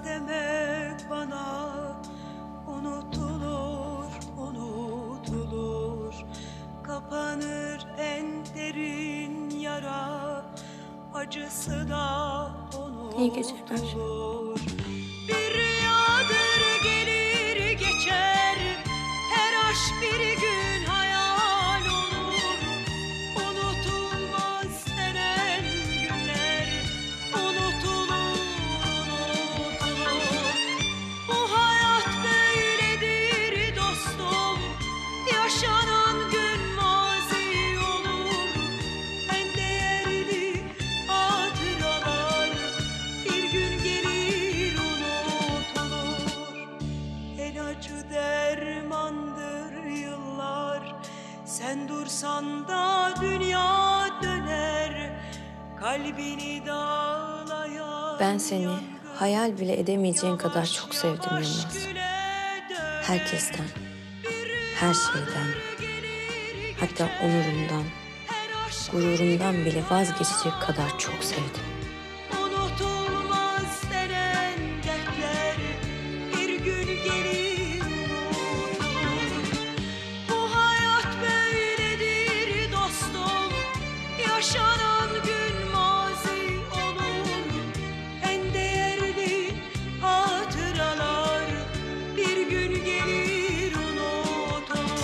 deme bana, unutulur, unutulur. Kapanır en derin yara, acısı da unutulur. İyi geceler. Bir rüyadır gelir geçer, her aşk bir gün hayal olur. Unutulmaz denen günler, unutulur, unutulur. Bu hayat böyledir dostum, yaşanan gün mazi olur. En değerli hatıralar bir gün gelir unutulur. En acı dermandır yıllar, sen dursan da dünya döner. Kalbini dağlayan Ben seni hayal bile edemeyeceğin kadar çok sevdim Yılmaz. Herkesten, her şeyden, hatta onurumdan, gururumdan bile vazgeçecek kadar çok sevdim. Unutulmaz denen dertler bir gün gelir unutulur. Bu hayat böyledir dostum, yaşanan gün mazi olur. En değerli hatıralar bir gün gelir unutulur.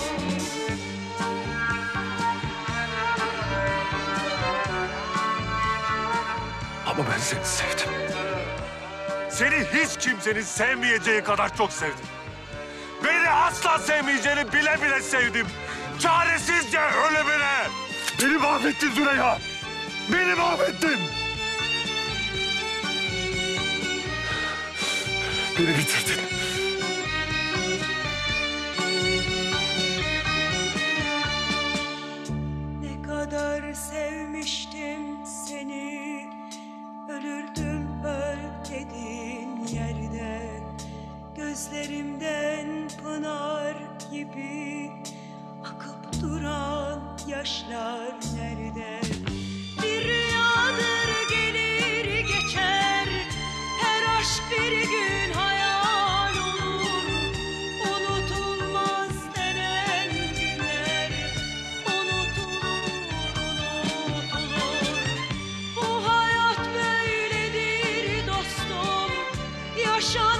Ama ben seni sevdim. Seni hiç kimsenin sevmeyeceği kadar çok sevdim. Beni asla sevmeyeceğini bile bile sevdim. Çaresizce ölümüne. Beni mahvettin Züleyha. Beni mahvettin. Beni bitirdin. Ne kadar sevmiştim seni, ölürdüm öl dediğin yerde. Gözlerimden pınar gibi akıp duran yaşlar nerede? Bir rüyadır gelir geçer, her aşk bir gün hayal olur. Unutulmaz denen günler, unutulur, unutulur. Bu hayat böyledir dostum, yaşanan